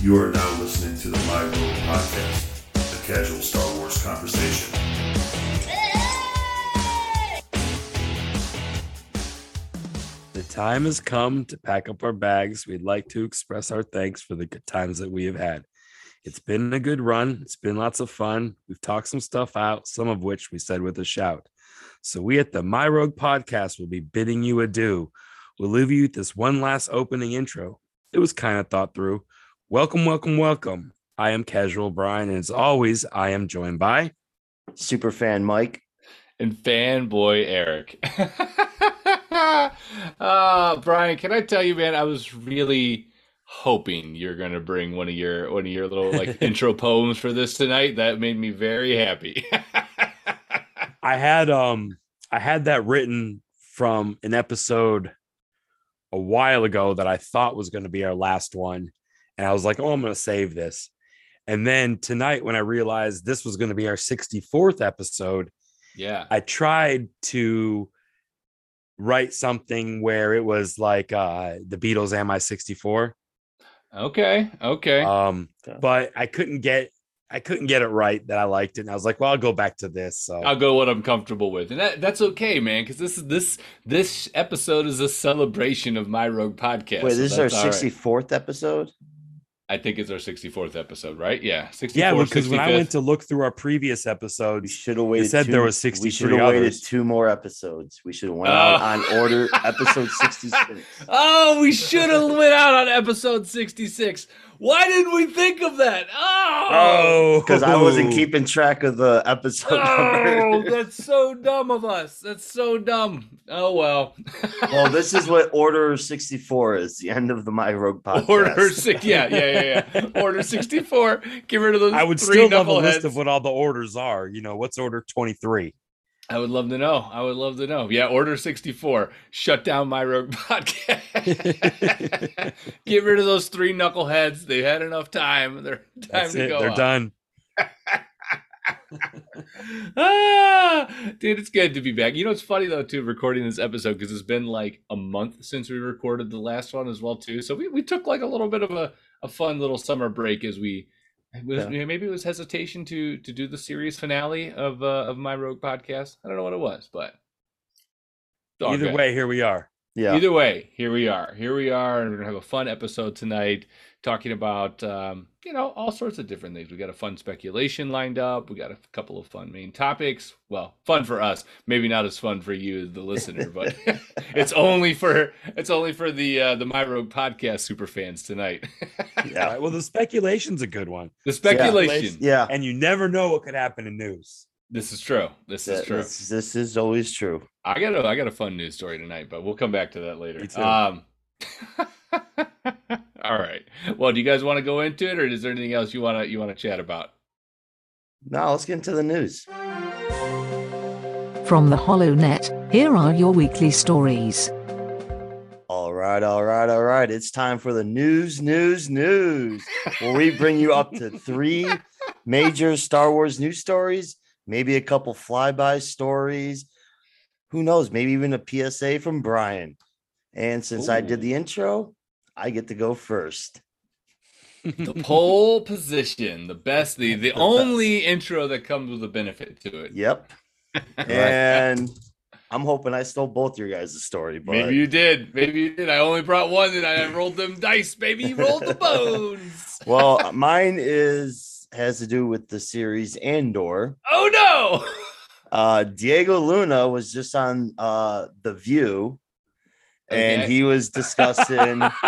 You are now listening to the My Road Podcast, a casual Star Wars conversation. The time has come to pack up our bags. We'd like to express our thanks for the good times that we have had. It's been a good run. It's been lots of fun. We've talked some stuff out, some of which we said with a shout. So we at the My Rogue Podcast will be bidding you adieu. We'll leave you with this one last opening intro. It was kind of thought through. Welcome, welcome, welcome. I am Casual Brian, and as always, I am joined by Superfan Mike and Fanboy Eric. Brian, can I tell you, man, I was really hoping you're gonna bring one of your little like intro poems for this tonight. That made me very happy. I had that written from an episode a while ago that I thought was going to be our last one. And I was like, oh, I'm going to save this. And then tonight, when I realized this was going to be our 64th episode, I tried to write something where it was like the Beatles and my 64. Okay. But I couldn't get it right that I liked it. And I was like, well, I'll go back to this. So I'll go what I'm comfortable with. And that's okay, man, because this episode is a celebration of My Rogue Podcast. Wait, this is our 64th episode? I think it's our 64th episode, right? Yeah. 64, yeah, because 65th. when I went to look through our previous episodes, we should have waited. It said there was 63 We should have waited others. 2 more episodes. We should have went out on order episode 66. Oh, we should have went out on episode 66. Why didn't we think of that? Oh, because I wasn't keeping track of the episode number. Oh, that's so dumb of us. That's so dumb. Oh, well. Well, this is what Order 64 is, the end of the My Rogue Podcast. Order 6, yeah. Order 64. Get rid of those. I would three still love a knuckleheads. list of what all the orders are. You know, what's order 23? I would love to know. Yeah, Order 64. Shut down My Rogue Podcast. Get rid of those 3 knuckleheads. They had enough time. They're time to go. They're done. Dude, it's good to be back. You know, it's funny though too, recording this episode, because it's been like a month since we recorded the last one as well too. So we took like a little bit of a fun little summer break as maybe it was hesitation to do the series finale of My Rogue Podcast. I don't know what it was, but either way, here we are. Yeah. Either way, here we are, and we're gonna have a fun episode tonight, talking about all sorts of different things. We got a fun speculation lined up. We got a couple of fun main topics. Well, fun for us, maybe not as fun for you, the listener, but it's only for the My Rogue Podcast super fans tonight. Yeah. Right, well, the speculation's a good one. The speculation, yeah, and you never know what could happen in news. This is true. This is true. This is always true. I got a fun news story tonight, but we'll come back to that later. Me too. All right. Well, do you guys want to go into it, or is there anything else you want to chat about? No, let's get into the news. From the HoloNet, here are your weekly stories. All right. It's time for the news, where we bring you up to 3 major Star Wars news stories, maybe a couple flyby stories. Who knows? Maybe even a PSA from Brian. And since I did the intro, I get to go first. The pole position, the best, the only intro that comes with a benefit to it. Yep. And I'm hoping I stole both your guys' story, but maybe you did. I only brought one, and I rolled them dice, baby. You rolled the bones. Well, mine has to do with the series Andor. Oh no! Diego Luna was just on The View, and he was discussing. Did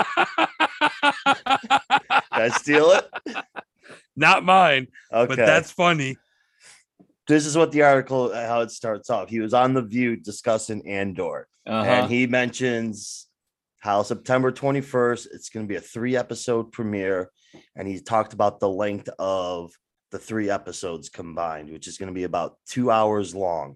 I steal it? Not mine. Okay, but that's funny. This is what the article, how it starts off. He was on The View discussing Andor, and he mentions how September 21st, it's going to be a 3-episode premiere, and he talked about the length of the 3 episodes combined, which is going to be about 2 hours long.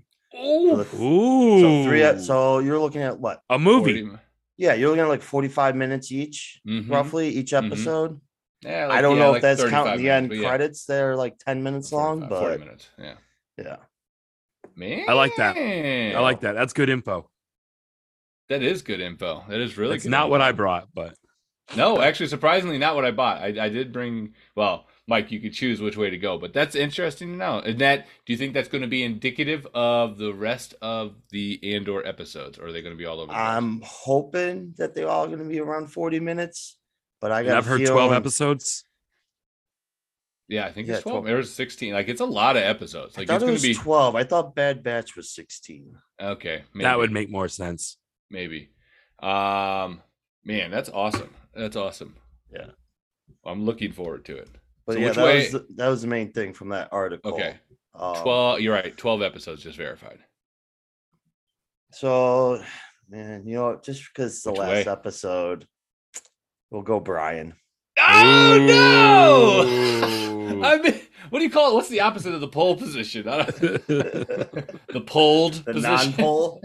Ooh. So you're looking at what? A movie. 40. Yeah, you're looking at like 45 minutes each, roughly each episode. Yeah, I don't know if that's 35 counting the end minutes, credits. They're like 10 minutes long, but 40 minutes. Yeah. Man, I like that. That's good info. That is good info. That is really. It's good not info. what I brought, but No, actually, surprisingly, not what I bought. I did bring. Well, Mike, you could choose which way to go, but that's interesting to know. And that, do you think that's going to be indicative of the rest of the Andor episodes, or are they going to be all over the place? I'm hoping that they're all going to be around 40 minutes, but I And got I've a heard 12 feeling- episodes. Yeah, I think Yeah, it's 12. 12. There was 16. Like, it's a lot of episodes. I Like, thought it's it going was to be 12. I thought Bad Batch was 16. okay. Maybe, That would make more sense. maybe. Man, that's awesome. That's awesome. Yeah. I'm looking forward to it. But So yeah, which way- that was the main thing from that article. Okay. Um, 12. You're right. 12 episodes just verified. So, man, you know what? Just because it's the Which last way? episode, we'll go Brian. Oh no! Ooh. I mean, what do you call it? What's the opposite of the pole position? I don't, the poled The position. non-poll.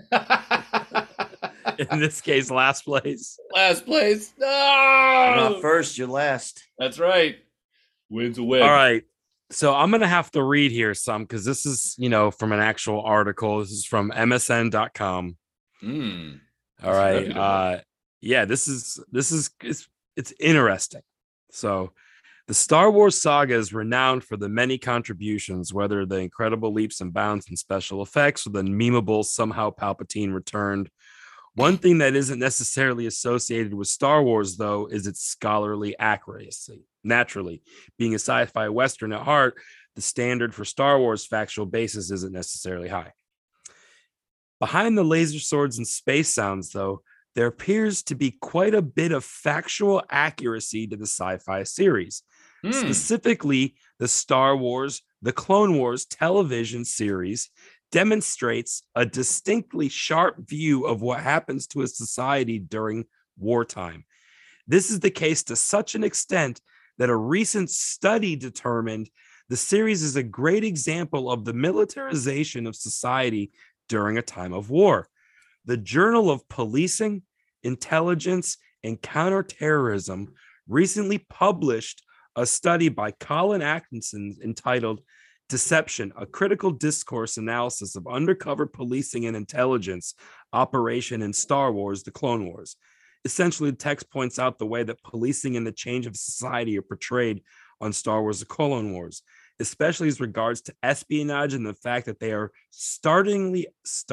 In this case, last place. Last place. You're No. not first, you're last. That's right. Wins a win. All right. So I'm going to have to read here some because this is, from an actual article. This is from MSN.com. Mm. All That's right. reputable. Yeah, this is it's interesting. So the Star Wars saga is renowned for the many contributions, whether the incredible leaps and bounds in special effects or the memeable somehow Palpatine returned. One thing that isn't necessarily associated with Star Wars, though, is its scholarly accuracy. Naturally, being a sci-fi Western at heart, the standard for Star Wars factual basis isn't necessarily high. Behind the laser swords and space sounds, though, there appears to be quite a bit of factual accuracy to the sci-fi series. Hmm. Specifically, the Star Wars, the Clone Wars television series demonstrates a distinctly sharp view of what happens to a society during wartime. This is the case to such an extent that a recent study determined the series is a great example of the militarization of society during a time of war. The Journal of Policing, Intelligence, and Counterterrorism recently published a study by Colin Atkinson entitled Deception, a critical discourse analysis of undercover policing and intelligence operation in Star Wars, The Clone Wars. Essentially, the text points out the way that policing and the change of society are portrayed on Star Wars, The Clone Wars, especially as regards to espionage and the fact that they are startlingly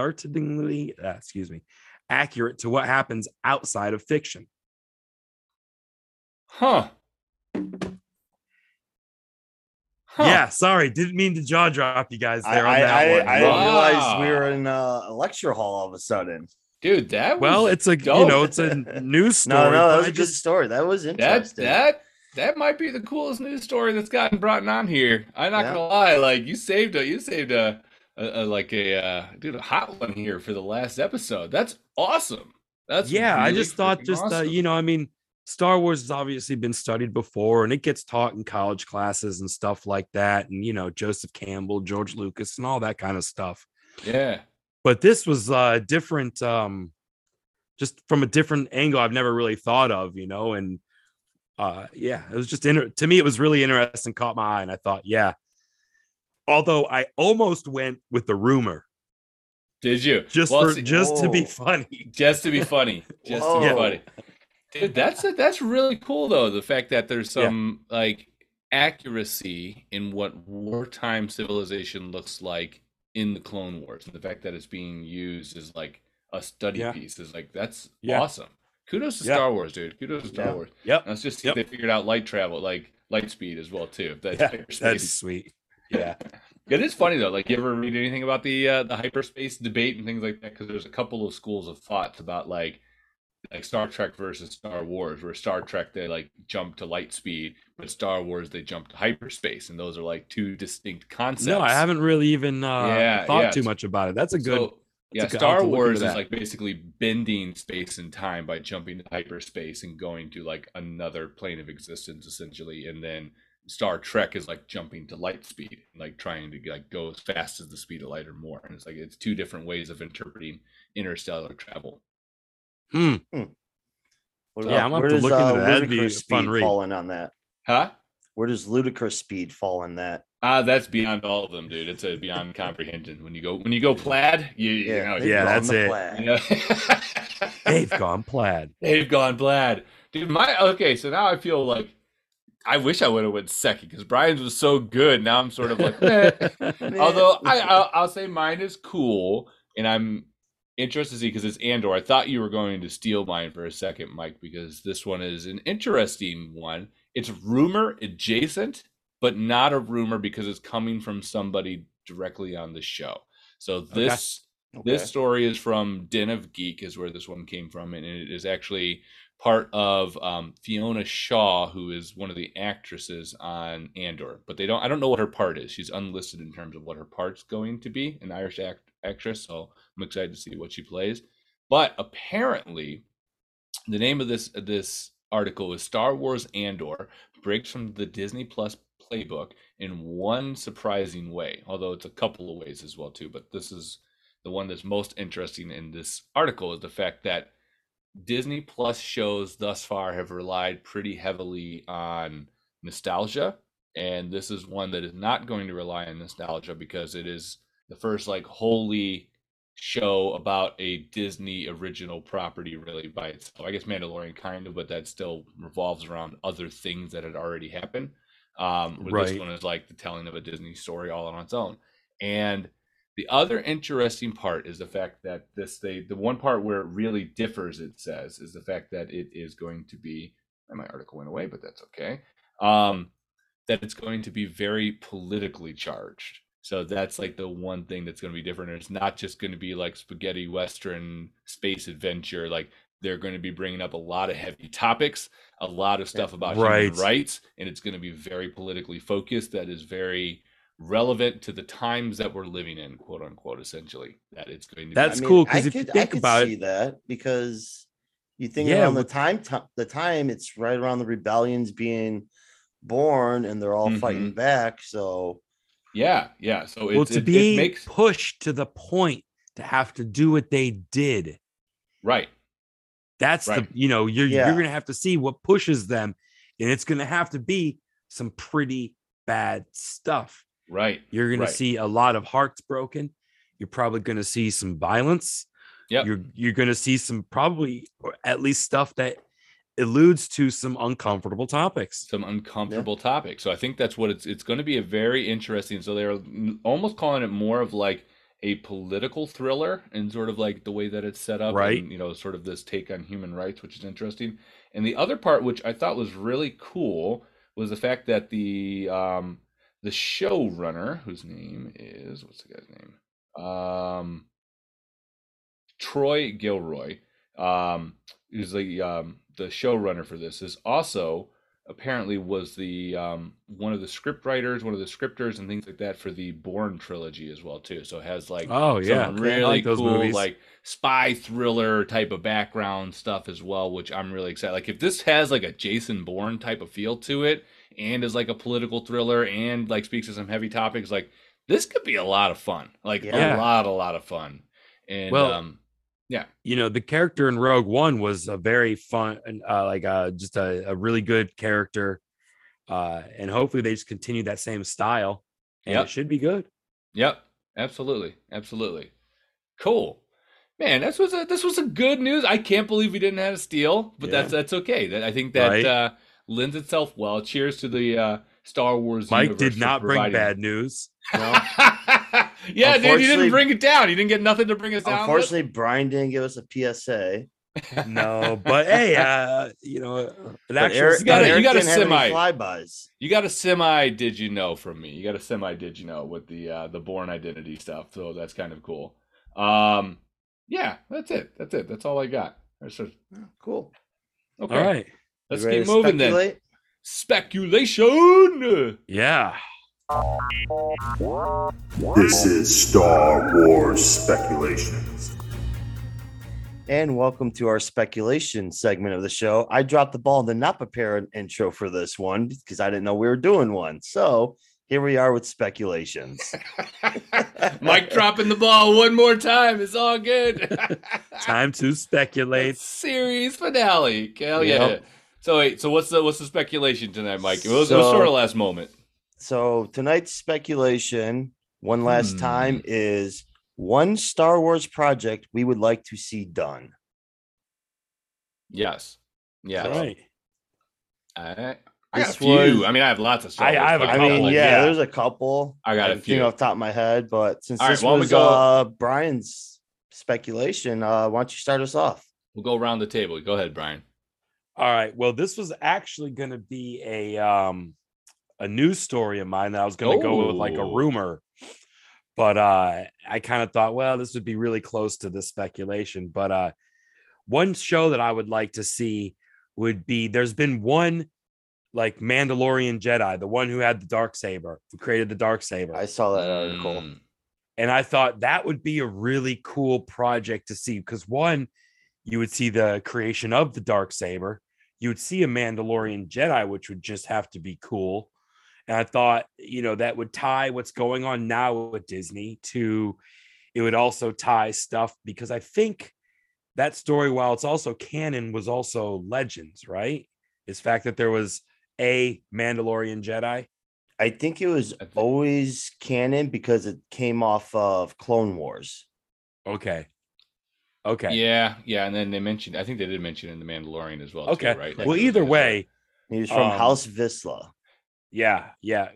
accurate to what happens outside of fiction. Huh. Huh. Yeah, sorry, didn't mean to jaw drop you guys there on that I one. didn't realize Wow. we were in a lecture hall all of a sudden. Dude, that was Well, it's a dope. it's a news story. No, that but was I a good story. That was that interesting. that might be the coolest news story that's gotten brought on here. I'm not Yeah. gonna lie, like you saved a hot one here for the last episode. That's awesome. That's yeah, I really just thought freaking just awesome. Star Wars has obviously been studied before and it gets taught in college classes and stuff like that, and Joseph Campbell, George Lucas, and all that kind of stuff. Yeah. But this was different, just from a different angle I've never really thought of, and yeah, it was just to me it was really interesting, caught my eye, and I thought, yeah. Although I almost went with the rumor Did you? just Well, to be Whoa. funny. just to be funny. Just to be Whoa. funny. Dude, that's really cool though. The fact that there's some like accuracy in what wartime civilization looks like in the Clone Wars, and the fact that it's being used as like a study Yeah. piece is like that's Yeah. awesome. Kudos to Yeah. Star Wars, dude. Kudos to Star Yeah. Wars. Yep. Let's just see Yep. if they figured out light travel, like light speed as well too. That's Yeah, that'd be hyperspace. sweet. Yeah. It is funny though. Like, you ever read anything about the hyperspace debate and things like that? Because there's a couple of schools of thoughts about like Star Trek versus Star Wars, where Star Trek they like jump to light speed, but Star Wars they jump to hyperspace, and those are like two distinct concepts. No, I haven't really even Yeah, thought yeah, too much about it. That's a good. So, yeah, a good- I'll have Star to look Wars into is that. like basically bending space and time by jumping to hyperspace and going to like another plane of existence, essentially, and then Star Trek is like jumping to light speed, like trying to like go as fast as the speed of light or more. And it's like it's two different ways of interpreting interstellar travel. Hmm. What Yeah, I'm gonna where have to does, look into that. That'd be Ludicrous a fun Speed read. fall in on that? Huh? Where does Ludicrous Speed fall in that? That's beyond all of them, dude. It's a beyond comprehension. When you go plaid, you know, they've Yeah, gone that's the it. plaid. you know. They've gone plaid. They've gone plaid. Dude, so now I feel like I wish I would have went second because Brian's was so good. Now I'm sort of like, meh. Although I'll say mine is cool, and I'm interested to see because it's Andor. I thought you were going to steal mine for a second, Mike, because this one is an interesting one. It's rumor adjacent, but not a rumor because it's coming from somebody directly on the show. So this story is from Den of Geek, is where this one came from, and it is actually part of Fiona Shaw, who is one of the actresses on Andor. But I don't know what her part is. She's unlisted in terms of what her part's going to be, an Irish actress. So I'm excited to see what she plays. But apparently, the name of this article is Star Wars Andor breaks from the Disney Plus playbook in one surprising way, although it's a couple of ways as well too. But this is the one that's most interesting in this article, is the fact that Disney Plus shows thus far have relied pretty heavily on nostalgia, and this is one that is not going to rely on nostalgia because it is the first like wholly show about a Disney original property really by itself. I guess Mandalorian kind of, but that still revolves around other things that had already happened. This one is like the telling of a Disney story all on its own. And the other interesting part is the fact that the one part where it really differs, it says, is the fact that it is going to be, and my article went away, but that's okay, that it's going to be very politically charged. So that's like the one thing that's going to be different. And it's not just going to be like spaghetti Western space adventure. Like they're going to be bringing up a lot of heavy topics, a lot of stuff about human rights, and it's going to be very politically focused. That is very relevant to the times that we're living in, quote unquote, essentially. That it's going to that's cool, because if you think about it, that because you think around the time it's right around the rebellions being born and they're all fighting back. So yeah. So it makes pushed to the point to have to do what they did. Right. That's the you're gonna have to see what pushes them, and it's gonna have to be some pretty bad stuff. Right. You're going to see a lot of hearts broken. You're probably going to see some violence. Yeah. You're going to see some probably, or at least stuff that alludes to some uncomfortable topics. So I think that's what it's going to be a very interesting. So they're almost calling it more of like a political thriller, and sort of like the way that it's set up, right? And, sort of this take on human rights, which is interesting. And the other part, which I thought was really cool, was the fact that the showrunner, whose name is, what's the guy's name? Troy Gilroy, who's the showrunner for this, is also apparently was the one of the script writers, one of the scripters and things like that for the Bourne trilogy as well too. So it has like some really cool movies, like spy thriller type of background stuff as well, which I'm really excited. Like if this has like a Jason Bourne type of feel to it, and is like a political thriller, and like speaks to some heavy topics, like this could be a lot of fun. Like a lot of fun. And the character in Rogue One was a very fun, just a really good character, and hopefully they just continue that same style, and it should be good. Yep, absolutely. Cool, man. This was a good news. I can't believe we didn't have a steal, but that's okay. I think that lends itself well. Cheers to the Star Wars Mike universe did not bring bad news. No. Yeah, dude, he didn't bring it down. He didn't get nothing to bring us down. Unfortunately, Brian didn't give us a PSA. No, but hey, Eric, you got a semi flybys. You got a semi. Did you know from me? You got a semi. Did you know with the Bourne Identity stuff? So that's kind of cool. Yeah, that's it. That's all I got. Cool. Okay. All right. Let's keep moving then. Speculation. Yeah. This is Star Wars Speculations. And welcome to our speculation segment of the show. I dropped the ball and did not prepare an intro for this one because I didn't know we were doing one. So here we are with speculations. Mike dropping the ball one more time. It's all good. Time to speculate. Series finale. Hell yeah. So wait, so what's the speculation tonight, Mike? It was sort of last moment. So tonight's speculation, one last time, is one Star Wars project we would like to see done. Yes. Yeah. All right. I got a This few. was- I mean, I have lots of Star I Wars. have a but I couple, mean, like, yeah, yeah. there's a couple. I got a think few. off the top of my head, but since All right, this well, I'm was gonna Brian's speculation, why don't you start us off? We'll go around the table. Go ahead, Brian. All right. Well, this was actually going to be a news story of mine that I was going to go with like a Oh. rumor, but I kind of thought, well, this would be really close to the speculation. But one show that I would like to see would be there's been one like Mandalorian Jedi, the one who had the dark saber, who created the dark saber. I saw that article. Mm, And I thought that would be a really cool project to see because one, you would see the creation of the dark saber. You would see a Mandalorian Jedi, which would just have to be cool. And I thought, that would tie what's going on now with Disney to, it would also tie stuff because I think that story, while it's also canon, was also Legends, right? This fact that there was a Mandalorian Jedi. I think it was always canon because it came off of Clone Wars. Okay. yeah, and then I think they did mention in the Mandalorian as well. Okay. Too, right? Well, either way, He was from Um, House Vizsla. yeah.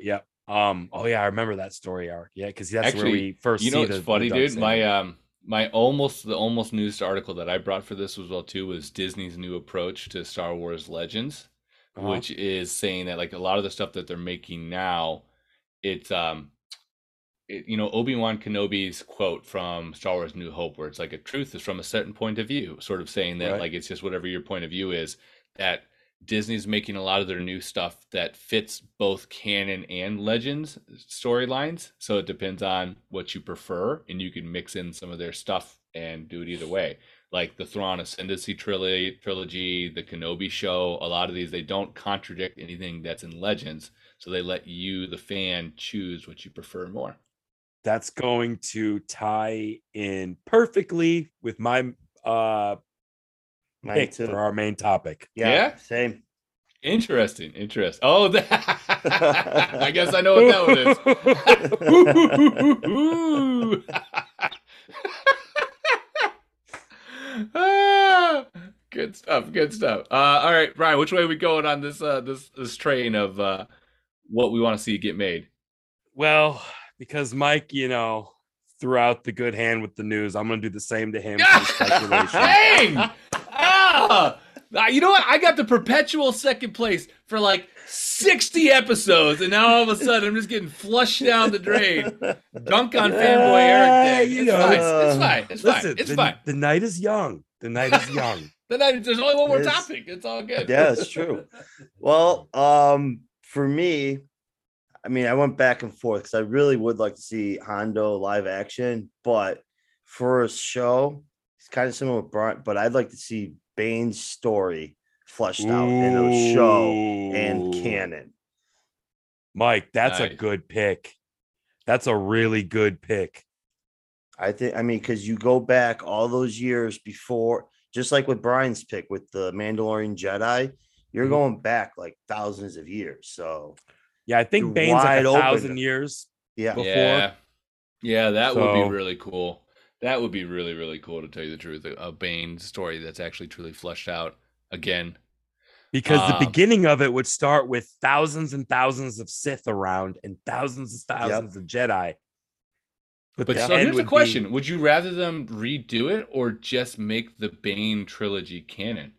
Oh yeah, I remember that story arc. Yeah, because that's where Actually, we first You see know the what's funny, dark dude? saber. My almost news article that I brought for this as well too was Disney's new approach to Star Wars Legends, Uh-huh. which is saying that like a lot of the stuff that they're making now, it's Obi-Wan Kenobi's quote from Star Wars New Hope, where it's like a truth is from a certain point of view, sort of saying that Right. like it's just whatever your point of view is, that Disney's making a lot of their new stuff that fits both canon and Legends storylines. So it depends on what you prefer, and you can mix in some of their stuff and do it either way. Like the Thrawn Ascendancy trilogy, the Kenobi show, a lot of these, they don't contradict anything that's in Legends. So they let you, the fan, choose what you prefer more. That's going to tie in perfectly with my Mine pick too. for our main topic. Yeah? Same. Interesting. Oh, I guess I know what that one is. Good stuff. All right, Brian, which way are we going on this train of what we want to see get made? Well, because Mike, threw out the good hand with the news, I'm going to do the same to him. For the speculation. Dang! You know what? I got the perpetual second place for like 60 episodes, and now all of a sudden I'm just getting flushed down the drain. Dunk on fanboy Eric. Day. It's fine. It's fine. The night is young. The night is young. There's only one more It's- topic. It's all good. Yeah, it's true. Well, for me, I mean, I went back and forth because I really would like to see Hondo live action, but for a show, it's kind of similar with Brian, but I'd like to see Bane's story fleshed out in a show and Ooh. canon. Mike, that's a Nice. good pick. That's a really good pick. I mean, because you go back all those years before, just like with Brian's pick with the Mandalorian Jedi, you're Mhm. going back like thousands of years. So, Yeah, I think You're Bane's like wide open. 1,000 years. yeah. Before. Yeah, that would So- be really cool. That would be really, really cool, to tell you the truth. A Bane story that's actually truly fleshed out again. Because the Um, beginning of it would start with thousands and thousands of Sith around and thousands and thousands of Jedi. But the so end here's the would question: be- would you rather them redo it or just make the Bane trilogy canon?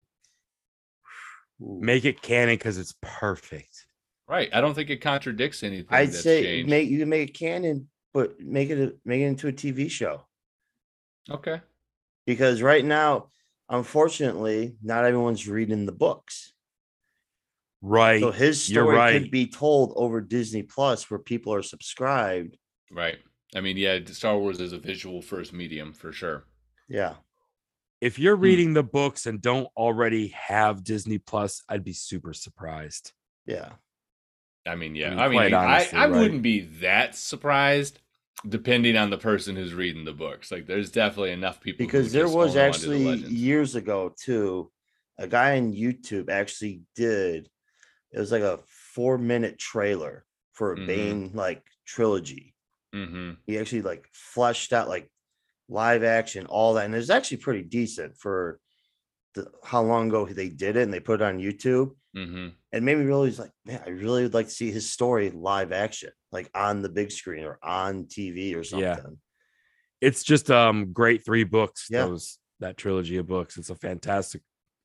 make it canon because it's perfect. Right. I don't think it contradicts anything. I'd that's say changed. you can make it canon, but make it into a TV show. Okay. Because right now, unfortunately, not everyone's reading the books. Right. So his You're story right. could be told over Disney Plus where people are subscribed. Right. I mean, yeah, Star Wars is a visual first medium for sure. Yeah. If you're reading the books and don't already have Disney Plus, I'd be super surprised. Yeah. I mean, yeah. I mean, quite honestly, I right. wouldn't be that surprised, depending on the person who's reading the books. Like, there's definitely enough people who Because there just was own on to the actually Legends. years ago, too, a guy on YouTube actually did, it was like a 4-minute trailer for a Mhm. Bane like trilogy. Mm-hmm. He actually like fleshed out like live action, all that. And it was actually pretty decent for how long ago they did it, and they put it on YouTube. Mm-hmm. And made me realize, like, man, I really would like to see his story live action, like on the big screen or on TV or something. Yeah. It's just great 3 books. Yeah. That trilogy of books. It's a fantastic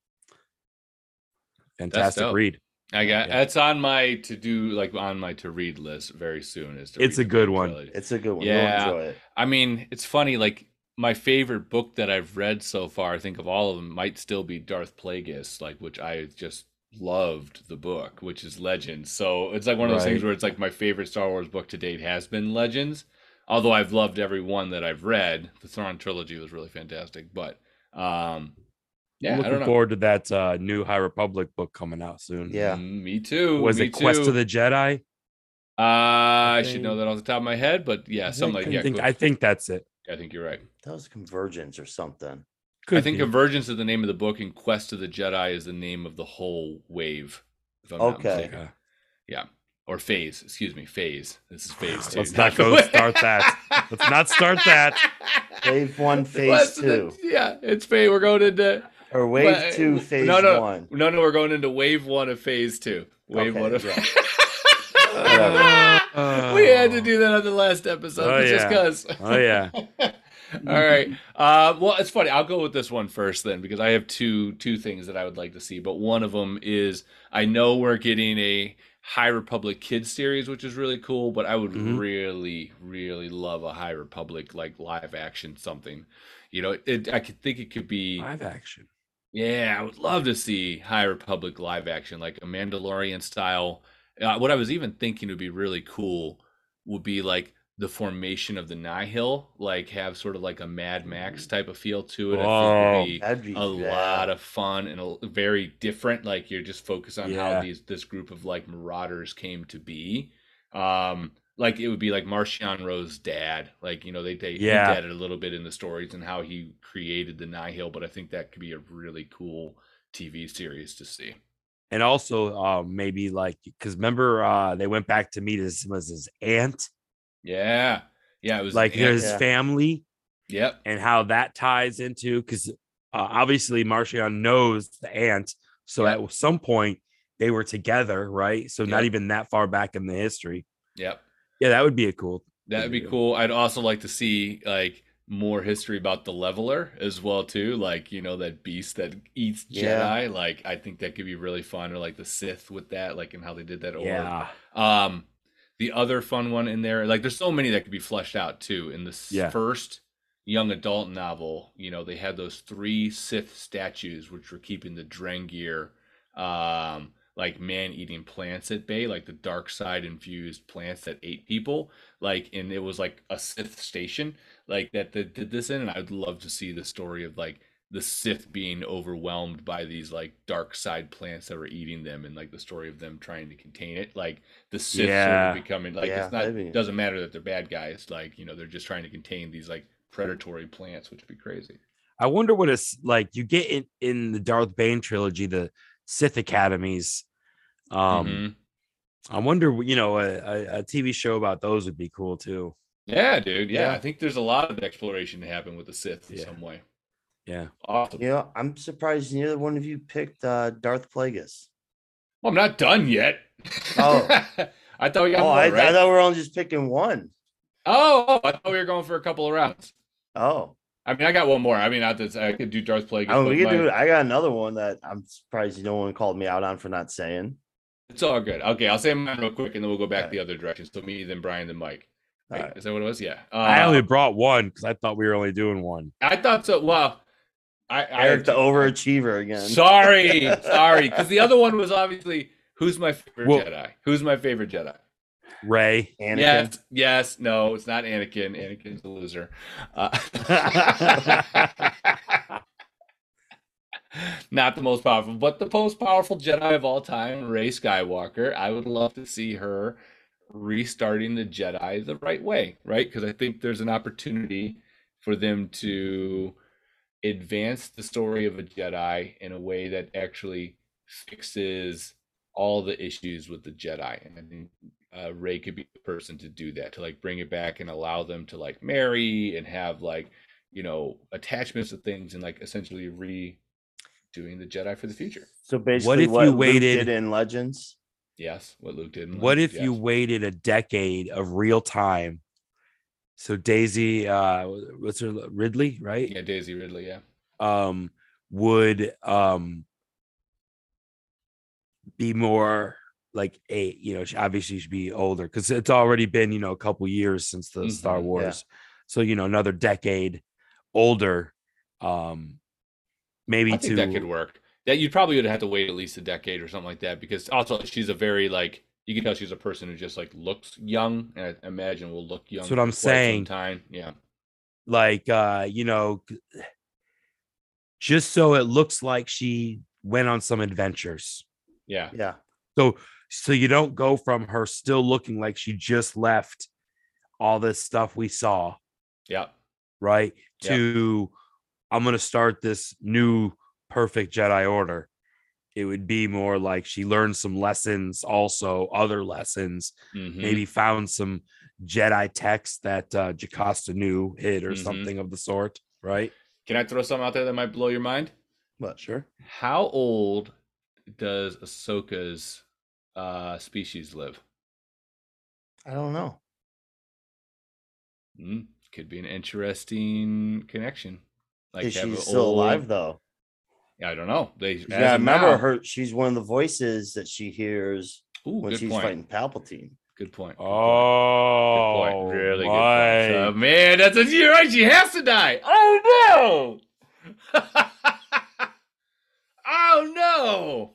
dope. read. I got that's on my to read list very soon. It's a good one. trilogy. It's a good one. Yeah. You'll enjoy it. I mean, it's funny. Like my favorite book that I've read so far, I think of all of them, might still be Darth Plagueis, like which I just loved the book, which is Legends. So it's like one of those things Right. where it's like my favorite Star Wars book to date has been Legends. Although I've loved every one that I've read, the Thrawn trilogy was really fantastic. But yeah, I Looking don't know. forward to that new High Republic book coming out soon. Yeah. Me too. Was me it Quest too. of the Jedi? I should know that off the top of my head, but yeah, something like I think that's it. I think you're right. That was Convergence or something. I think Convergence is the name of the book, and Quest of the Jedi is the name of the whole wave. If I'm not Okay. mistaken. Yeah. Or phase. Excuse me. Phase. This is phase 2. Let's not go start that. Let's not start that. Wave 1, phase Quest of 2. yeah, it's phase. We're going into Or wave 2, phase no, 1. No, we're going into wave 1 of phase 2. Wave Okay, 1 of yeah. We had to do that on the last episode Oh, just yeah. because. Oh yeah. All right. Well, it's funny. I'll go with this one first then, because I have two things that I would like to see. But one of them is I know we're getting a High Republic Kids series, which is really cool. But I would Mhm. really, really love a High Republic like live action something. You know, I could think it could be. Live action. Yeah, I would love to see High Republic live action, like a Mandalorian style. What I was even thinking would be really cool would be like the formation of the Nihil, like have sort of like a Mad Max type of feel to it. I Oh, think That'd would be be a lot of fun and very different. Like you're just focused on how Yeah. this group of like marauders came to be. Like it would be like Martian Ro's dad. Like, you know, they Yeah. hint at it a little bit in the stories and how he created the Nihil, but I think that could be a really cool TV series to see. And also maybe like because remember they went back to meet his aunt, Yeah. Yeah, it was like his Yeah. family, Yep. and how that ties into because obviously Martian knows the aunt, so Yep. at some point they were together, right? So not Yep. even that far back in the history. Yep. Yeah, that would be a cool. That'd be video. cool. I'd also like to see like more history about the Leveler as well too. Like, you know, that beast that eats Yeah. Jedi. Like, I think that could be really fun. Or like the Sith with that, like, and how they did that. Or Yeah, the other fun one in there, like, there's so many that could be fleshed out too. In the Yeah. first young adult novel, you know, they had those 3 Sith statues which were keeping the Drengir, like man-eating plants at bay, like the dark side infused plants that ate people. Like, and it was like a Sith station, like that did this in. And I'd love to see the story of like the Sith being overwhelmed by these like dark side plants that were eating them, and like the story of them trying to contain it. Like the Sith sort Yeah. of becoming like Yeah, it's not that'd be- doesn't matter that they're bad guys. Like, you know, they're just trying to contain these like predatory plants, which would be crazy. I wonder what it's like. You get in the Darth Bane trilogy, the Sith academies. Mhm. I wonder, you know, a TV show about those would be cool too. Yeah, dude. Yeah, Yeah. I think there's a lot of exploration to happen with the Sith in Yeah. some way. Yeah. Awesome. You know, I'm surprised neither one of you picked Darth Plagueis. Well, I'm not done yet. Oh. I thought we got Oh, more, I right? thought we were only just picking one. I thought we were going for a couple of rounds. Oh, I mean, I got one more. I mean, I could do Darth Plagueis. I mean, but we can my- do it. I got another one that I'm surprised no one called me out on for not saying. It's all good. Okay, I'll say mine real quick, and then we'll go back Okay. the other direction. So me, then Brian, then Mike. All Wait, right. is that what it was? Yeah. I only brought one because I thought we were only doing one. I thought so. Well, I Eric, the overachiever again. Sorry, because the other one was obviously who's my favorite Well- Jedi? Who's my favorite Jedi? Ray. Anakin. Yes. No, it's not Anakin. Anakin's a loser. Not the most powerful, but the most powerful Jedi of all time, Rey Skywalker. I would love to see her restarting the Jedi the right way, right? Because I think there's an opportunity for them to advance the story of a Jedi in a way that actually fixes all the issues with the Jedi. And I think Rey could be the person to do that, to like bring it back and allow them to like marry and have like, you know, attachments to things and like essentially doing the Jedi for the future. So basically, if what you Luke waited- did in Legends. Yes, what Luke did. In What Legends, if you yes. waited a decade of real time? So Daisy, what's her Ridley, right? Yeah, Daisy Ridley. Yeah. Would be more like obviously should be older because it's already been a couple years since the Star Mhm, Wars, so another decade older, maybe I think that could work. That you probably would have to wait at least a decade or something like that, because also she's a very you can tell she's a person who just looks young, and I imagine will look young. That's what I'm for quite some saying. time, yeah. Just so it looks like she went on some adventures. Yeah. Yeah. So you don't go from her still looking like she just left all this stuff we saw, Yeah. right? Yeah. To I'm going to start this new perfect Jedi Order. It would be more like she learned some lessons, also other lessons, Mhm. maybe found some Jedi text that Jocasta knew hid or Mhm. something of the sort, right? Can I throw something out there that might blow your mind? What? Sure. How old does Ahsoka's species live? I don't know. Could be an interesting connection. Is to have she an still old- alive though? I don't know. Yeah, remember her. She's one of the voices that she hears Ooh, when good she's point. fighting Palpatine. Good point. Good Oh, point. Really good Mike. point. So, man, you're right. She has to die. Oh no! Oh no!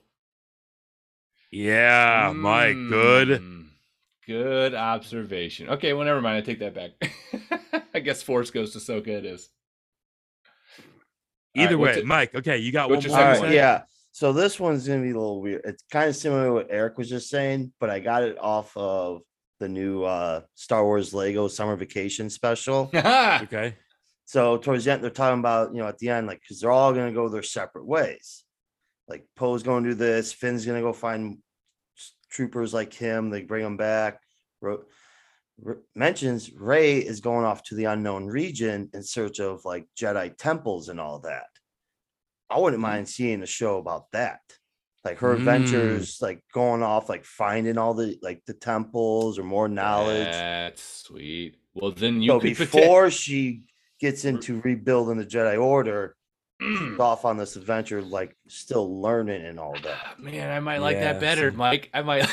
Yeah, Mike, good. Good observation. Okay, well, never mind. I take that back. I guess Force Ghost Ahsoka it is. Either what's way, it- Mike. Okay, you got one what's more. your All to second right, say? yeah. So this one's gonna be a little weird. It's kind of similar to what Eric was just saying, but I got it off of the new Star Wars Lego Summer Vacation special. Okay. So towards the end, they're talking about, at the end, because they're all gonna go their separate ways. Like Poe's gonna do this, Finn's gonna go find troopers like him, they bring them back. Mentions Rey is going off to the unknown region in search of like Jedi temples and all that. I wouldn't mind seeing a show about that. Like her adventures, like going off, like finding all the temples or more knowledge. That's sweet. Well, then you So could before she gets into rebuilding the Jedi Order, she's off on this adventure, like still learning and all that. Man, I might like that Yeah, better, so- Mike. I might.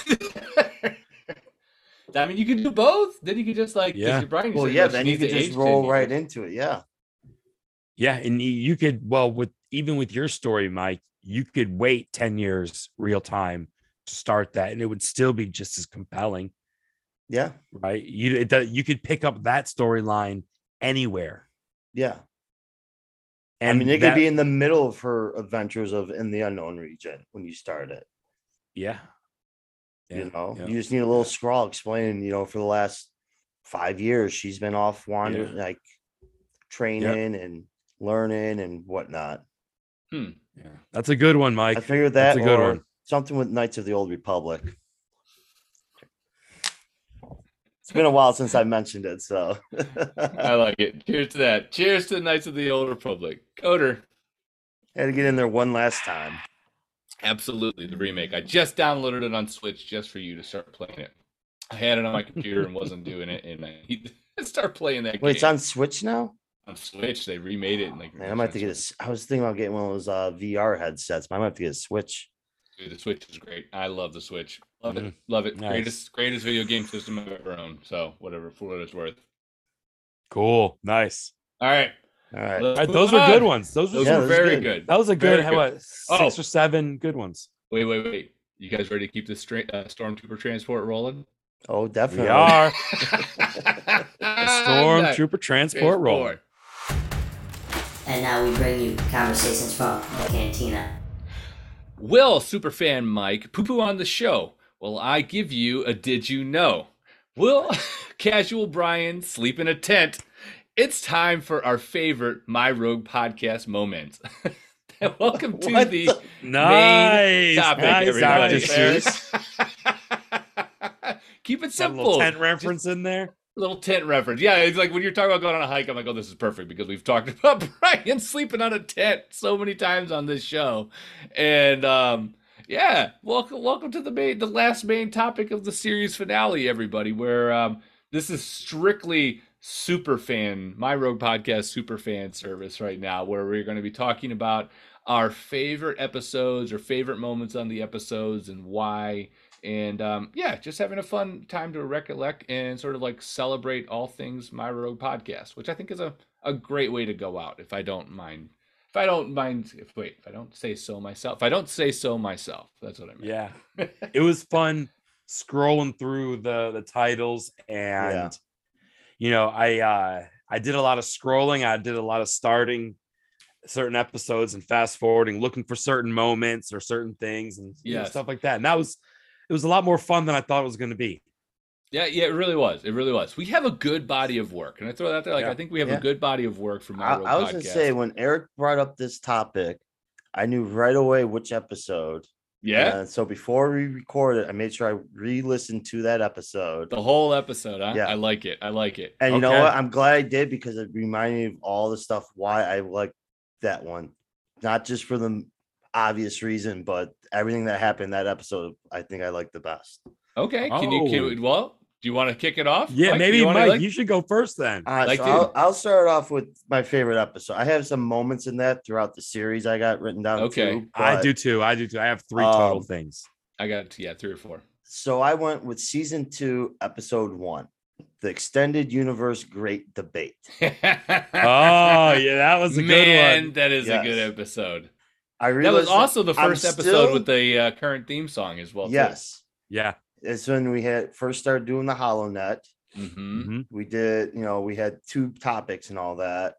I mean, you could do both. Then you could just 'cause Yeah. your Brian, Well, said, yeah, she then you needs to could just age roll 10 right years. into it. Yeah. Yeah, and you could even with your story, Mike, you could wait 10 years real time to start that, and it would still be just as compelling, Yeah. right? You could pick up that storyline anywhere. Yeah. And I mean, it that- could be in the middle of her adventures in the unknown region when you start it. yeah. You know, yeah. you just need a little scrawl explaining, for the last 5 years, she's been off wandering, like training and learning and whatnot. Yeah. That's a good one, Mike. I figured that, That's a good or one. something with Knights of the Old Republic. It's been a while since I mentioned it, so I like it. Cheers to that. Cheers to the Knights of the Old Republic. Coder. had to get in there one last time. Absolutely, the remake. I just downloaded it on Switch just for you to start playing it. I had it on my computer and wasn't doing it, and I need to start playing that Wait, game. it's on Switch now? On Switch. They remade it. And Man, I might have to get I was thinking about getting one of those VR headsets, but I might have to get a Switch. Dude, the Switch is great. I love the Switch. Love it. Mhm. Love it. Nice. Greatest video game system I've ever owned. So whatever, for what it's worth. Cool. Nice. All right. All right. let's All right, move those were on. good ones. Those Those Yeah, were those are very good. good. That was a good, Very good. what, 6 or 7 good ones. Wait. You guys ready to keep this Stormtrooper transport rolling? Oh, definitely. We are The Stormtrooper transport roll. And now we bring you conversations from the cantina. Will Superfan Mike poo-poo on the show? Will I give you a did you know? Will Casual Brian sleep in a tent? It's time for our favorite My Rogue podcast moment. Welcome to What the the- main Nice. topic, Nice, everybody. Dr. Seuss. Keep it Got a little simple. tent reference in there. Little tent reference. Yeah, it's like when you're talking about going on a hike, I'm like, oh, this is perfect because we've talked about Brian sleeping on a tent so many times on this show. And yeah, welcome to the last main topic of the series finale, everybody, where this is strictly super fan, My Rogue Podcast super fan service right now, where we're going to be talking about our favorite episodes or favorite moments on the episodes and why. And yeah, just having a fun time to recollect and sort of like celebrate all things My Rogue Podcast, which I think is a great way to go out. If I don't mind, if I don't say so myself. If I don't say so myself, that's what I mean. Yeah, it was fun scrolling through the titles, and I did a lot of scrolling. I did a lot of starting certain episodes and fast forwarding, looking for certain moments or certain things and stuff like that. And it was a lot more fun than I thought it was going to be. Yeah, it really was. It really was. We have a good body of work. And I throw that out there, I think we have a good body of work for My Rogue Podcast. I was going to say, when Eric brought up this topic, I knew right away which episode. Yeah. And so before we recorded, I made sure I re-listened to that episode. The whole episode, huh? Yeah. I like it. And you know what? I'm glad I did, because it reminded me of all the stuff why I like that one. Not just for the obvious reason, but everything that happened in that episode, I think I like the best. Okay. Do you want to kick it off? Yeah, Mike? maybe Mike, you should go first then. I'll start off with my favorite episode. I have some moments in that throughout the series I got written down. Okay. Too, I do too. I have 3 total things. I got 3 or 4. So I went with season 2, episode 1, the extended universe great debate. Oh yeah, that was a good one. That is a good episode. That was also the first episode with the current theme song as well. Yes. Too. Yeah. It's when we had first started doing the HoloNet. Mm-hmm. We did, we had 2 topics and all that.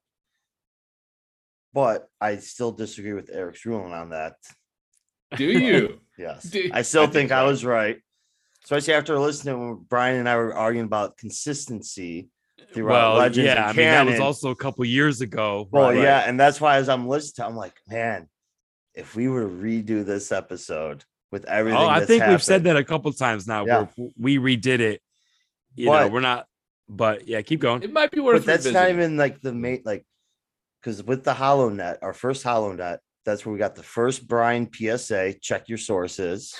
But I still disagree with Eric's ruling on that. Do you? Yes. I still think I was right. Especially after listening when Brian and I were arguing about consistency throughout Legends and Canon. That was also a couple years ago. Well, right? Yeah, and that's why as I'm listening, I'm like, man, if we were to redo this episode with everything, I think we've said that a couple times now. Yeah. Where we redid it. We're not. But yeah, keep going. It might be worth. But that's not even like the main, because with the HoloNet, our first HoloNet, that's where we got the first Brian PSA. Check your sources.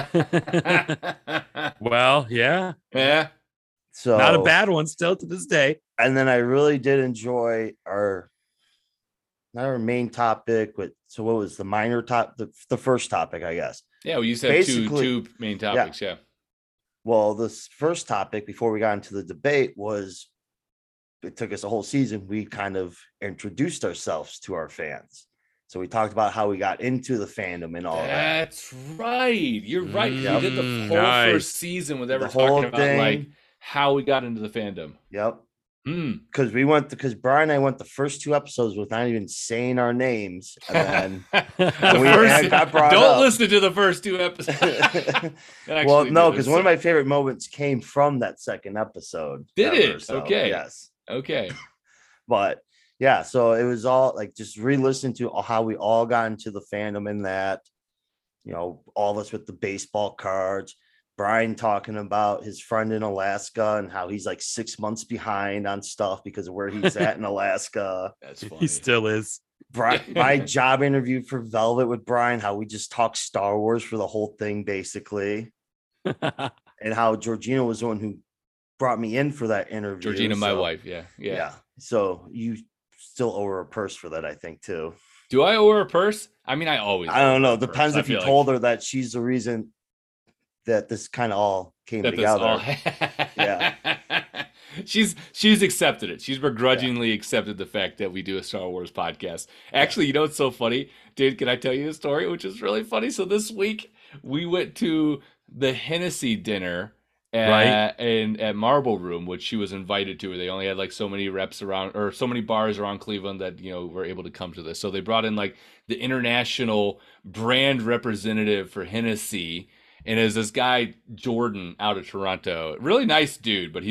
Well, yeah. So not a bad one still to this day. And then I really did enjoy not our main topic, but so what was the minor the first topic, I guess. Yeah, well, you said two main topics, yeah. Well, this first topic before we got into the debate was, it took us a whole season. We kind of introduced ourselves to our fans. So we talked about how we got into the fandom and all that. That's right. You're right. We did the whole first season with talking about like how we got into the fandom. Yep. Because Brian and I went the first 2 episodes with not even saying our names, and then don't listen to the first 2 episodes. Well, no, because one of my favorite moments came from that second episode. Did it? So, okay. Yes. Okay. But yeah, so it was all like just re-listening to how we all got into the fandom in that, all of us with the baseball cards. Brian talking about his friend in Alaska and how he's like 6 months behind on stuff because of where he's at in Alaska. That's funny. He still is. My job interview for Velvet with Brian, how we just talked Star Wars for the whole thing, basically. And how Georgina was the one who brought me in for that interview. Georgina, my wife. Yeah. So you still owe her a purse for that, I think, too. Do I owe her a purse? I mean, I don't know. Depends if you told her that she's the reason that this kind of all came together. Yeah. She's accepted it. She's begrudgingly accepted the fact that we do a Star Wars podcast. Actually, what's so funny? Dude, can I tell you a story which is really funny? So this week we went to the Hennessy dinner at Marble Room, which she was invited to. They only had like so many reps around, or so many bars around Cleveland that were able to come to this. So they brought in like the international brand representative for Hennessy. And is this guy Jordan out of Toronto, really nice dude, but he's like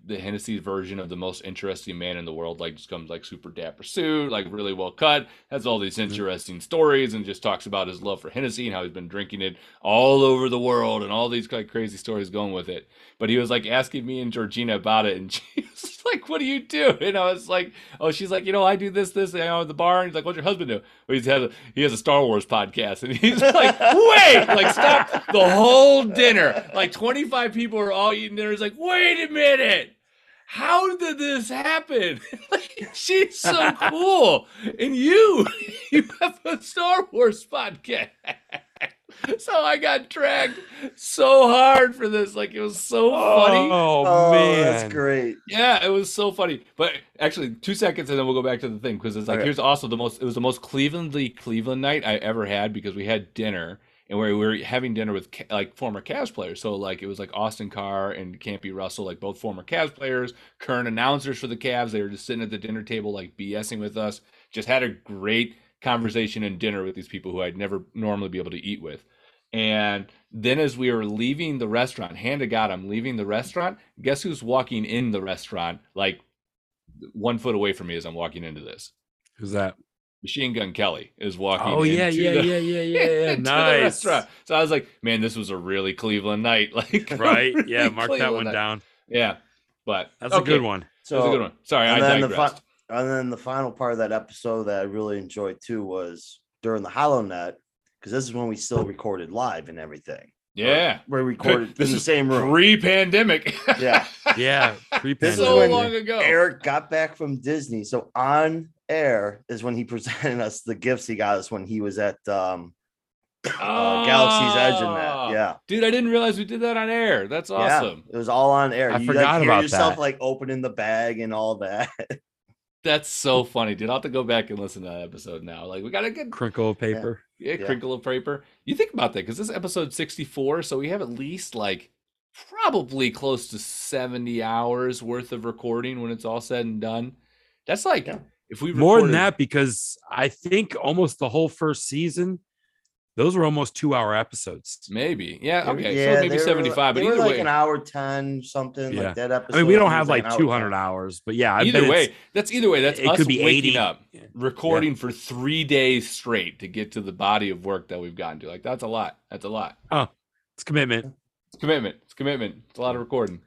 the Hennessy version of the most interesting man in the world, like just comes like super dapper suit, like really well cut, has all these interesting stories, and just talks about his love for Hennessy and how he's been drinking it all over the world and all these like crazy stories going with it. But he was like asking me and Georgina about it, and she was like, "What do you do?" And I was like, "Oh," she's like, I do this, at the bar." And he's like, "What's your husband do?" Well, he has a Star Wars podcast, and he's like, "Wait!" Like, stop the whole dinner. Like 25 people are all eating dinner. He's like, "Wait a minute. How did this happen?" Like, she's so cool. And you have a Star Wars podcast. So I got dragged so hard for this. Like, it was so funny. Oh, man. That's great. Yeah, it was so funny. But actually, 2 seconds and then we'll go back to the thing, because it's like, Okay. here's also it was the most Cleveland night I ever had, because we had dinner and we were having dinner with like former Cavs players. So like it was like Austin Carr and Campy Russell, like both former Cavs players, current announcers for the Cavs. They were just sitting at the dinner table, like BSing with us. Just had a great conversation and dinner with these people who I'd never normally be able to eat with. And then as we were leaving the restaurant, hand to God, I'm leaving the restaurant. Guess who's walking in the restaurant, like 1 foot away from me as I'm walking into this? Who's that? Machine Gun Kelly is walking. Oh, yeah. into the Nice. restaurant. So I was like, man, this was a really Cleveland night. Like, Right. really Yeah. Mark that Cleveland one night. down. Yeah. But That's a good one. That was a good one. Sorry, I and then digressed. and then the final part of that episode that I really enjoyed too was during the HoloNet, because this is when we still recorded live and everything. Yeah. We recorded This in the is same room. Pre-pandemic. Yeah. Yeah. This is Pre-pandemic. So when long ago. Eric got back from Disney. So on air is when he presented us the gifts he got us when he was at Galaxy's Edge and that. Yeah. Dude, I didn't realize we did that on air. That's awesome. Yeah, it was all on air. I You forgot like, hear about yourself that. like opening the bag and all that. That's so funny, dude. I'll have to go back and listen to that episode now. Like, we got a good Crinkle of paper. crinkle of paper. You think about that, because this is episode 64, so we have at least like probably close to 70 hours worth of recording when it's all said and done. That's like if we More than recorded- that, because I think almost the whole first season, those were almost 2-hour episodes. Maybe. Yeah, okay. Yeah, so maybe they were- 75, but they were either like way. an hour 10 something Yeah. like that episode. I mean, we don't was have like like an hour 200 10. hours, but yeah, I bet Either it's- way, that's it us could be waking 80. up, Yeah. recording for 3 days straight to get to the body of work that we've gotten to. Like, that's a lot. That's a lot. Oh, it's commitment. It's commitment. It's commitment. It's a lot of recording.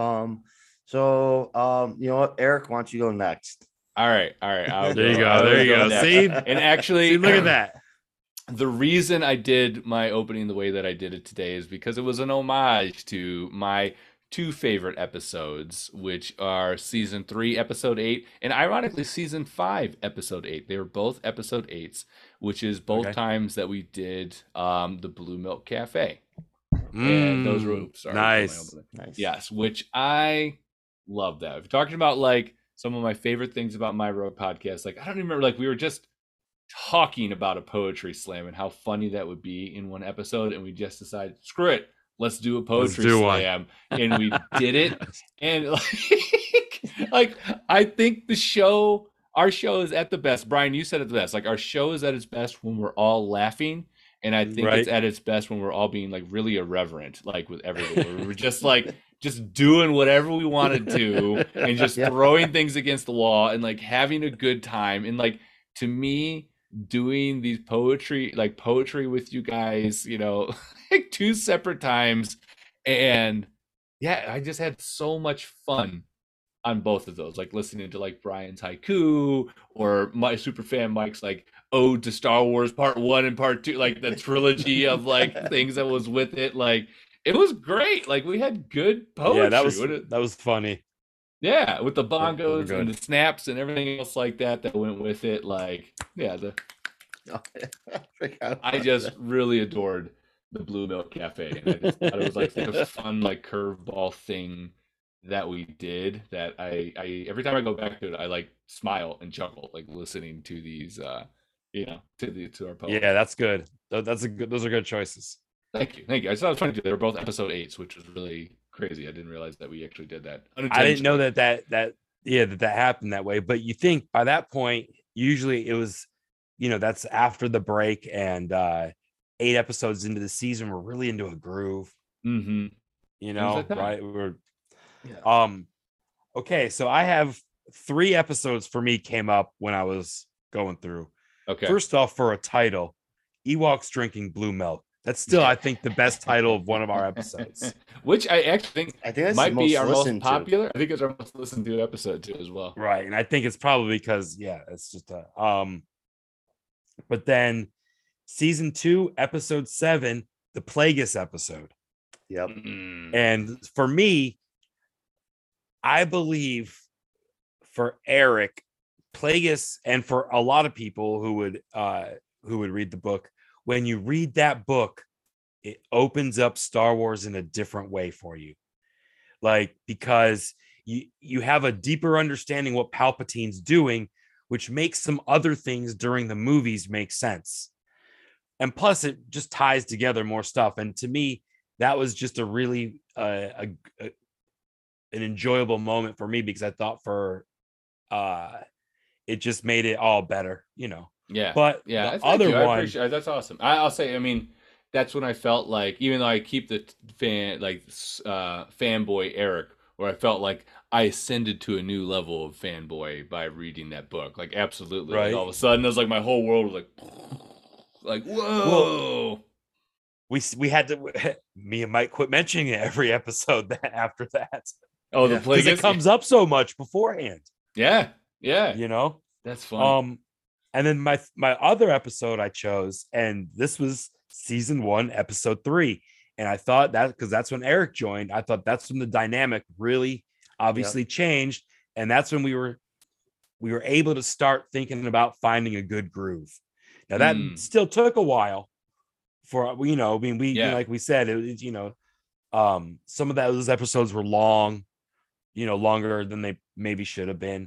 So you know what, Eric, why don't you go next? All right. I'll There you go. I'll There you go. next. See? And actually, See, look at that. The reason I did my opening the way that I did it today is because it was an homage to my 2 favorite episodes, which are season 3, episode 8, and ironically, season 5, episode 8. They were both episode 8s, which is both Okay. times that we did the Blue Milk Cafe. And those were sorry, nice. Nice. Yes, which I love that. If you're talking about like some of my favorite things about my road podcast, like I don't even remember, like we were just talking about a poetry slam and how funny that would be in one episode, and we just decided, screw it, let's do a poetry do one. slam, and we did it. And like I think our show is at the best. Brian, you said it the best. Like, our show is at its best when we're all laughing. And I think it's Right. at its best when we're all being like really irreverent, like with everything. Where we're just like just doing whatever we want to do and just Yeah. throwing things against the wall and like having a good time. And like, to me, doing these poetry with you guys, like 2 separate times. And yeah, I just had so much fun on both of those, like listening to like Brian's haiku or my super fan Mike's like ode to Star Wars part 1 and part 2, like the trilogy of like things that was with it. Like, it was great. Like, we had good poetry. Yeah, that was funny. Yeah, with the bongos Those are and good. the snaps and everything else like that went with it. Like, yeah, I just really adored the Blue Milk Cafe, and I just thought it was like such a fun like curveball thing that we did, that I every time I go back to it, I like smile and chuckle, like listening to these to our poems. Yeah, that's good. Those are good choices. Thank you. I just thought it was funny too. They were both episode 8s, which was really crazy. I didn't realize that we actually did that. I didn't know that happened that way. But you think by that point, usually it was, that's after the break, and 8 episodes into the season, we're really into a groove. Mm-hmm. You was know, that time. right? We're Yeah. Okay, so I have 3 episodes for me came up when I was going through. Okay. First off, for a title, Ewoks drinking blue milk. That's still, I think, the best title of one of our episodes. Which I actually think I think that's might the be most our most listened to. popular. I think it's our most listened to episode too as well. Right. And I think it's probably because, yeah, it's just a but then season 2, episode 7, the Plagueis episode. Yep. And for me, I believe for Eric, Plagueis, and for a lot of people who would read the book, when you read that book, it opens up Star Wars in a different way for you. Like, because you have a deeper understanding what Palpatine's doing, which makes some other things during the movies make sense. And plus, it just ties together more stuff. And to me, that was just a really an enjoyable moment for me, because I thought it just made it all better, you know. Yeah. But yeah, the thank other you. I one, appreciate that's awesome. I'll say, I mean, that's when I felt like, even though I keep the fanboy Eric, where I felt like I ascended to a new level of fanboy by reading that book. Like, absolutely. Right. Like, all of a sudden, it was like my whole world was like whoa. we had to me and Mike quit mentioning it every episode after that. Oh, the Because it Plagueis? comes up so much beforehand, Yeah. Yeah. you know. That's funny. And then my other episode I chose, and this was season 1, episode 3, and I thought that, because that's when Eric joined, I thought that's when the dynamic really obviously changed, and that's when we were able to start thinking about finding a good groove. Now that still took a while for, you know, I mean, like we said, it was, you know, some of those episodes were long, you know, longer than they maybe should have been.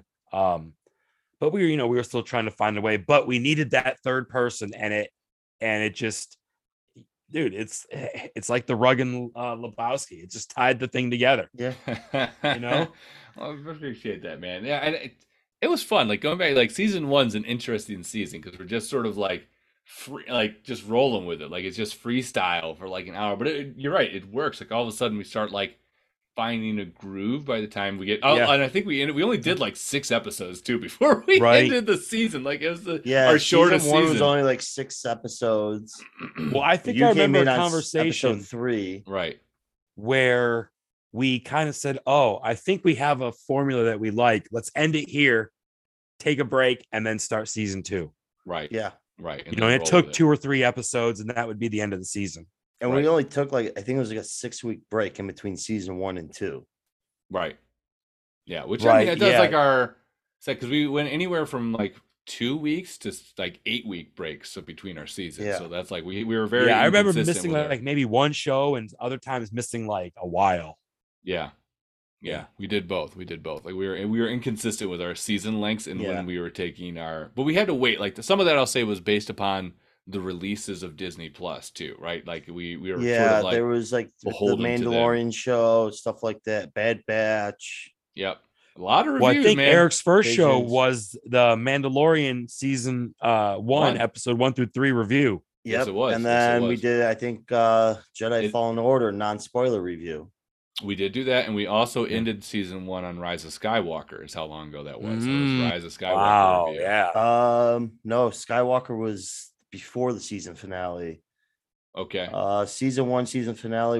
But we were still trying to find a way, but we needed that third person, and it just, dude, it's like the Rugg and Lebowski. It just tied the thing together. Yeah. You know? I appreciate that, man. Yeah, and it was fun. Like, going back, like, season 1's an interesting season, because we're just sort of like free, like, just rolling with it. Like, it's just freestyle for like an hour. But you're right, it works. Like, all of a sudden we start like finding a groove by the time we get. Oh, and I think we only did like 6 episodes too before we ended the season. Like, it was our shortest season 1 season. was only like 6 episodes. Well, I think You I came remember in a on conversation episode 3. Right. where we kind of said, "Oh, I think we have a formula that we like. Let's end it here, take a break, and then start season 2." Right. Yeah. Right. You know, and it took 2 or 3 episodes, and that would be the end of the season. And we only took like, I think it was like a 6-week break in between season 1 and 2. Right. Yeah. Which I mean, Right, it does yeah. like our, it's like, because we went anywhere from like 2 weeks to like 8-week breaks between our seasons. Yeah. So that's like, we were very, Yeah, I remember inconsistent missing with our- like maybe one show, and other times missing like a while. Yeah. Yeah, we did both. We did both. Like, we were inconsistent with our season lengths, and when we were taking our, but we had to wait. Like, some of that I'll say was based upon the releases of Disney Plus too, right? Like, we were sort of like, there was like the beholden to them. Mandalorian show, stuff like that, Bad Batch. Yep, a lot of reviews. Well, I think man. Eric's first show Visions. was the Mandalorian season 1, episode 1 through 3 review. Yes, Yep. it was. And Yes, it then we was. did, I think, Jedi It- Fallen Order non-spoiler review. We did do that, and we also ended season 1 on Rise of Skywalker. Is how long ago that was. It Mm. was Rise of Skywalker. Wow, review. yeah. No, Skywalker was before the season finale. Okay. Season 1 season finale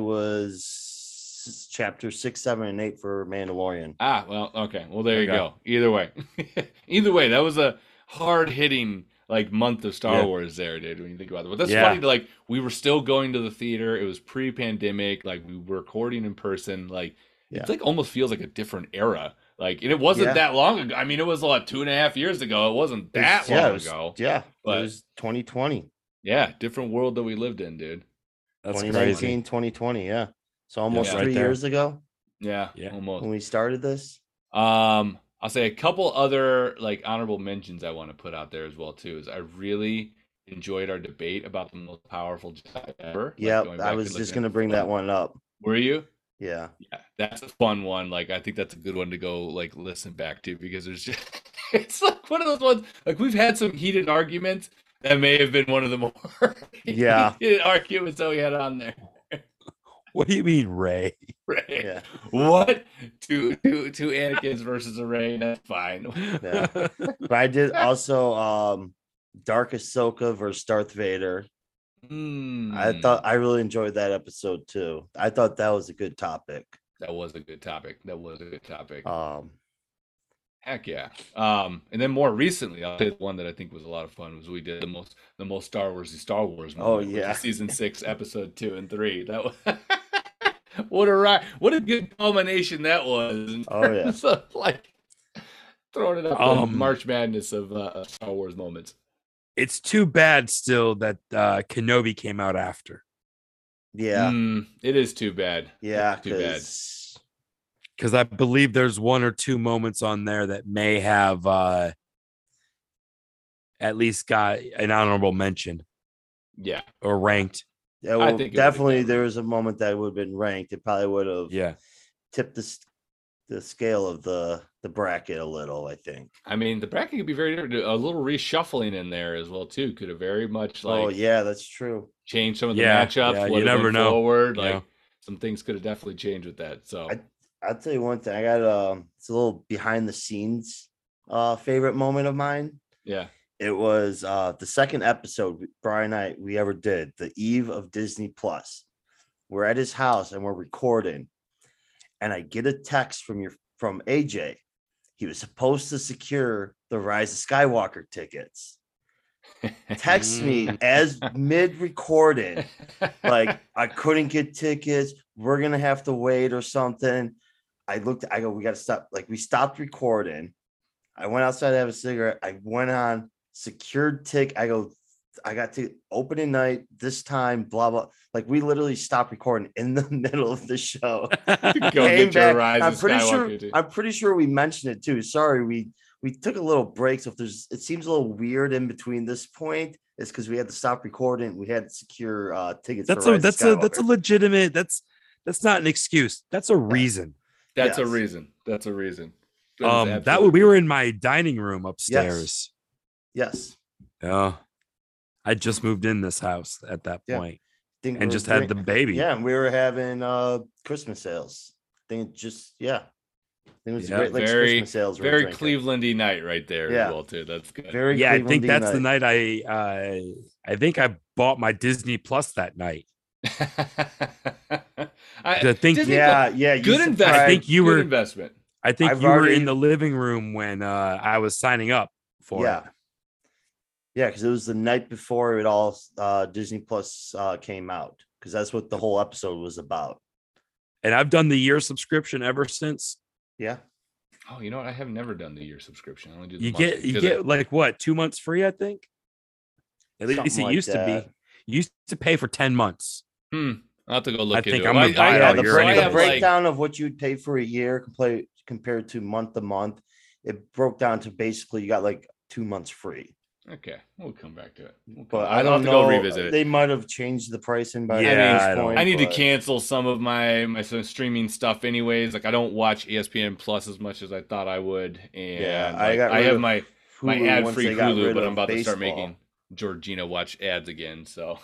was chapter 6, 7, and 8 for Mandalorian. Well, okay. Well, there you Okay. go. Either way, that was a hard hitting like month of Star Wars there, dude. When you think about it, but that's funny. Like, we were still going to the theater. It was pre-pandemic. Like, we were recording in person. Like, it's like almost feels like a different era. Like, and it wasn't that long ago. I mean, it was like 2.5 years ago. It wasn't that long ago. Yeah, But- it was 2020, Yeah, different world that we lived in, dude. That's 2019, crazy. 2020. Yeah, so almost right 3 there. years ago Yeah, Yeah. almost. when we started this. I'll say a couple other like honorable mentions I want to put out there as well too. Is I really enjoyed our debate about the most powerful Jedi ever. Like, Yeah, going I back was and just looking gonna at bring the that fun- one up. Were you? Yeah, Yeah, that's a fun one. Like, I think that's a good one to go like listen back to, because there's just it's like one of those ones. Like, we've had some heated arguments. That may have been one of the more Yeah. heated arguments that we had on there. What do you mean, Ray? Ray. Yeah. What? Two Anakins versus a Ray. That's fine. Yeah. But I did also Dark Ahsoka versus Darth Vader. I really enjoyed that episode too. I thought that was a good topic. That was a good topic. Heck yeah. And then more recently, I'll say the one that I think was a lot of fun was we did the most Star Wars moment, Oh, which yeah. is season 6, episode 2 and 3. That was what a good culmination that was. In Oh, yeah. terms of, like throwing it up the March Madness of Star Wars moments. It's too bad still that Kenobi came out after. Yeah. It is too bad. Yeah. It's too bad. Because I believe there's 1 or 2 moments on there that may have at least got an honorable mention. Yeah. Or ranked. Yeah, well, definitely there was a moment that would have been ranked. It probably would have tipped the scale of the bracket a little, I think. I mean, the bracket could be very different. A little reshuffling in there as well too could have very much oh yeah, that's true. Changed some of the matchups. Yeah, you never know. Forward, like some things could have definitely changed with that. So I'll tell you one thing. I got it's a little behind the scenes favorite moment of mine. Yeah. It was the second episode Brian and we ever did, the eve of Disney Plus. We're at his house and we're recording, and I get a text from AJ. He was supposed to secure the Rise of Skywalker tickets. Text me as mid-recorded, like I couldn't get tickets. We're gonna have to wait or something. I go, we gotta stop. Like we stopped recording. I went outside to have a cigarette. I went on, secured ticket. I go, I got to opening night this time, blah blah. Like we literally stopped recording in the middle of the show. Came back. I'm pretty sure we mentioned it too. Sorry, we took a little break. So if it seems a little weird in between this point, it's because we had to stop recording. We had to secure tickets. That's a legitimate. That's not an excuse. That's a reason. That's a reason. That's a reason. We were in my dining room upstairs. Yes. Yeah. I just moved in this house at that point and just had the baby. Yeah, and we were having Christmas sales. I think it was Great Lakes Christmas sales. Very Clevelandy night right there as well too. That's good. I think that's the night I think I bought my Disney Plus that night. I think good investment. I think you were investment. I think you were in the living room when I was signing up for it. Yeah, because it was the night before it all Disney Plus came out, because that's what the whole episode was about. And I've done the year subscription ever since. Yeah. Oh, you know what? I have never done the year subscription. I only do the you get like what, 2 months free, I think. At least it used to be. You used to pay for 10 months. I'll have to go look into it. I'm gonna buy it all year anyway. The breakdown of what you'd pay for a year compared to month to month, it broke down to basically you got like 2 months free. Okay, we'll come back to it. But I don't know. Go revisit it. They might have changed the pricing by this point. I need to cancel some of my streaming stuff anyways. Like I don't watch ESPN Plus as much as I thought I would. And I have my ad-free Hulu, but I'm about to start making Georgina watch ads again. So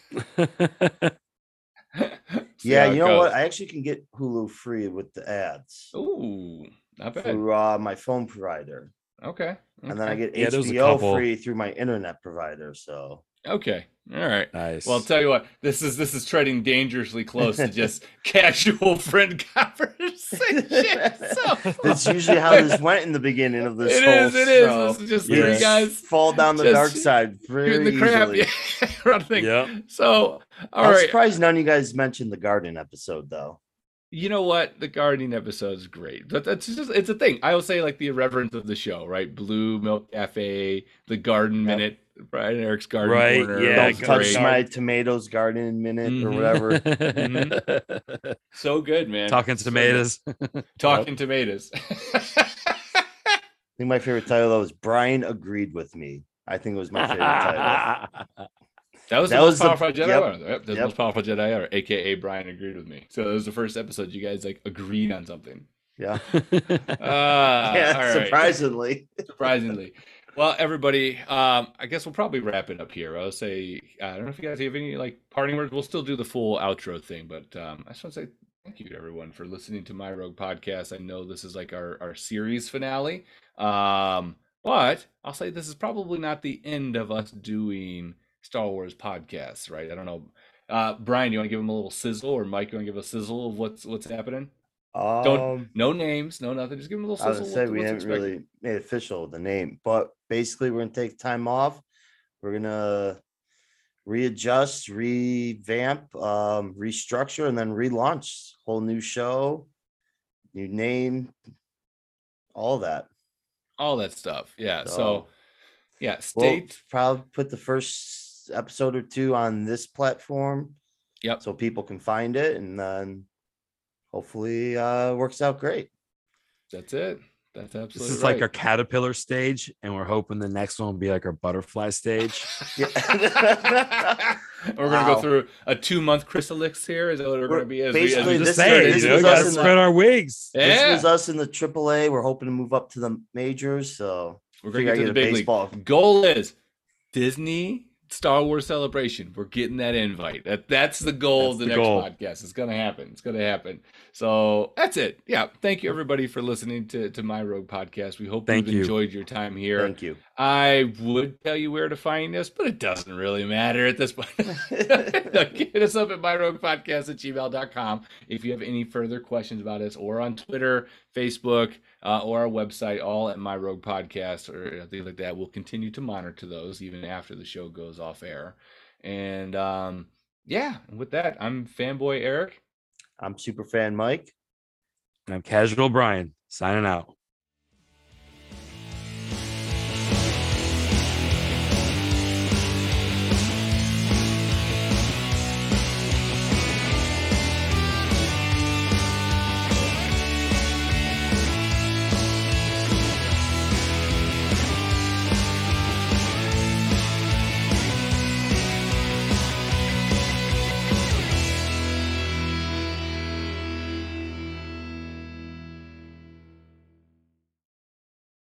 yeah, you know what? I actually can get Hulu free with the ads. Ooh, not bad. Through my phone provider. Okay. And then I get HBO free through my internet provider. So okay, all right, nice. Well, I'll tell you what, this is treading dangerously close to just casual friend conversation. So that's usually how this went in the beginning of this. It is. This is just three guys fall down the dark side very the crap. easily. Yeah. So I'm surprised none of you guys mentioned the garden episode though. You know what? The gardening episode is great, but it's a thing. I will say like the irreverence of the show, right? Blue Milk Cafe, the Garden Minute, Brian and Eric's Garden Corner. Yeah, don't touch my tomatoes garden minute or whatever. So good, man. Talking tomatoes. Talking tomatoes. I think my favorite title though was Brian Agreed With Me. I think it was my favorite title. That was the most powerful Jedi ever. Yep, the most powerful Jedi ever, aka Brian Agreed With Me. So it was the first episode you guys like agreed on something. Yeah. All right. Surprisingly. Well, everybody, I guess we'll probably wrap it up here. I'll say, I don't know if you guys have any like parting words. We'll still do the full outro thing, but I just want to say thank you to everyone for listening to My Rogue Podcast. I know this is like our series finale, but I'll say this is probably not the end of us doing Star Wars podcasts, right? I don't know. Brian, you want to give him a little sizzle, or Mike, you want to give a sizzle of what's happening? Don't no names, no nothing. Just give him a little I was sizzle. gonna say we what's haven't expected. really made official the name, but basically we're gonna take time off. We're gonna readjust, revamp, restructure, and then relaunch. Whole new show, new name, all that. All that stuff. Yeah. So So yeah, we'll state. probably put the first episode or two on this platform Yep. so people can find it, and then hopefully works out great. That's it. That's absolutely This is right. like our caterpillar stage, and we're hoping the next one will be like our butterfly stage. We're gonna Wow. go through a 2-month chrysalix here. Is that what we're gonna be? As Basically, we this Just is- saying, this you know, was gotta us in the- spread our wings. This yeah, was us in the AAA. We're hoping to move up to the majors. So we're gonna figure get to I the get a big baseball. league. Goal is Disney Star Wars Celebration. We're getting that invite. That's the goal of the That's next the goal. podcast. It's gonna happen. It's gonna happen. So that's it. Yeah. Thank you everybody for listening to My Rogue Podcast. We hope Thank you've you. enjoyed your time here. Thank you. I would tell you where to find us, but it doesn't really matter at this point. Hit us up at myroguepodcast@gmail.com if you have any further questions about us, or on Twitter, Facebook, or our website, all at My Rogue Podcast or things like that. We'll continue to monitor those even after the show goes off air. And yeah, and with that, I'm Fanboy Eric. I'm Superfan Mike. And I'm Casual Brian signing out.